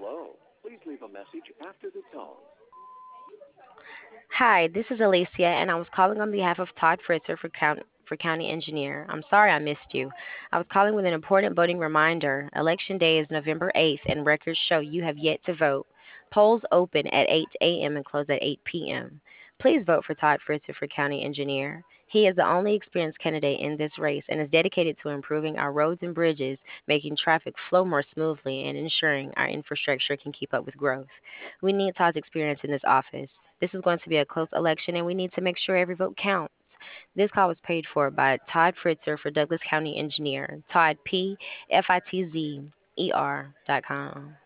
Hi, this is Alicia, and I was calling on behalf of Todd Fritzer for County Engineer. I'm sorry I missed you. I was calling with an important voting reminder. Election Day is November 8th, and records show you have yet to vote. Polls open at 8 a.m. and close at 8 p.m. Please vote for Todd Fritzer for County Engineer. He is the only experienced candidate in this race and is dedicated to improving our roads and bridges, making traffic flow more smoothly, and ensuring our infrastructure can keep up with growth. We need Todd's experience in this office. This is going to be a close election, and we need to make sure every vote counts. This call was paid for by Todd Fritzer for Douglas County Engineer, Todd P. FITZER.com.